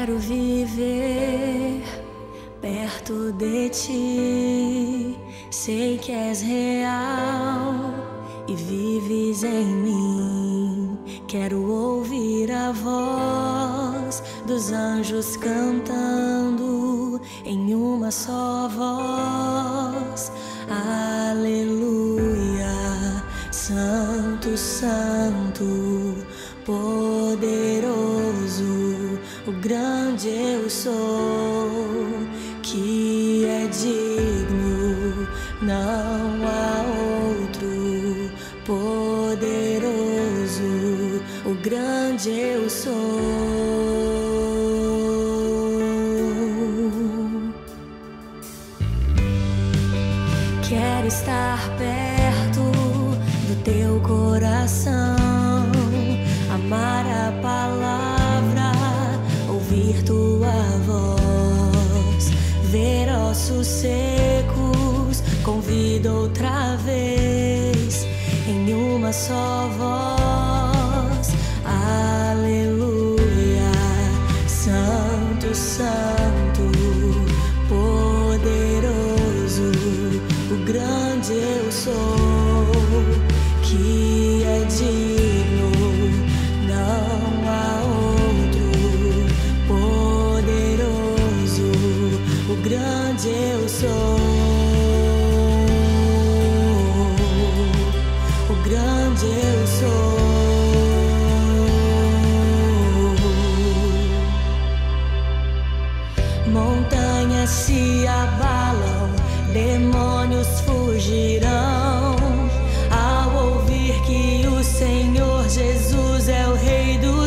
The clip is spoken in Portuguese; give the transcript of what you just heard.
Quero viver perto de ti, sei que és real e vives em mim. Quero ouvir a voz dos anjos cantando em uma só voz. Aleluia, Santo, Santo, poderoso, o grande eu sou, que é digno, não há outro. Poderoso, o grande eu sou. Quero estar perto do teu coração, amar a palavra, ouvir tua voz, ver ossos secos, convido outra vez em uma só voz. Aleluia, Santo, Santo, poderoso, o grande eu sou, que é digno, não há outro. Poderoso, o grande eu sou, o grande eu sou. Montanhas se abalam, demônios fugirão ao ouvir que o Senhor Jesus é o Rei do